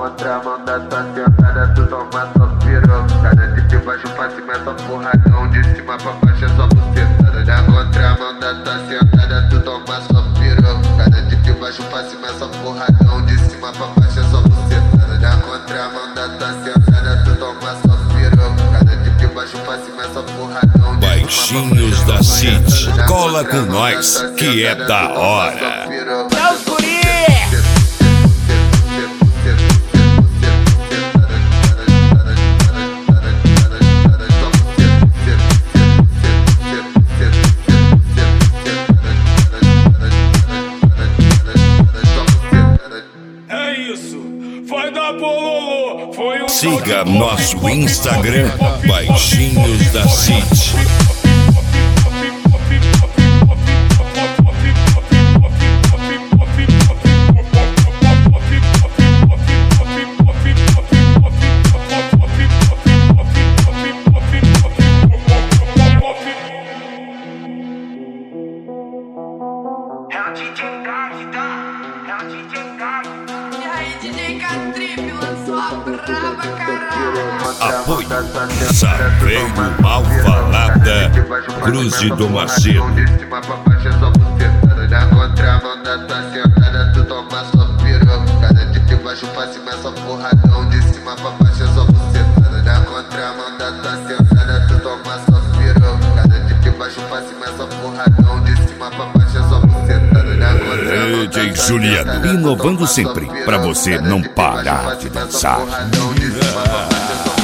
contramão da tua sentada, tu toma só pirocada. De baixo pra cima é só porradão, de cima pra baixo é só bucetada. Na contramão da tua sentada, tu toma só pirocada. De baixo pra cima é só porradão, de cima pra baixo é só bucetada. Na contramão da tua sentada, tu toma só pirocada. De baixo pra cima é só porradão. Baixinhos da City, cola com nós que é da hora. Siga nosso Instagram, Baixinhos da City. Apoio Saveiro Mal Falada, Cruz do Macedo. De cima pra baixo é só bucetada. Na contramão da tua sentada, tu toma só pirocada. De baixo pra cima é só porradão, de cima pra baixo é só bucetada. Na contramão da tua sentada, tu toma só pirocada. De baixo pra cima é só porradão, de cima pra baixo é só bucetada. Na contramão DJ Juliano, inovando sempre pra você não parar de dançar.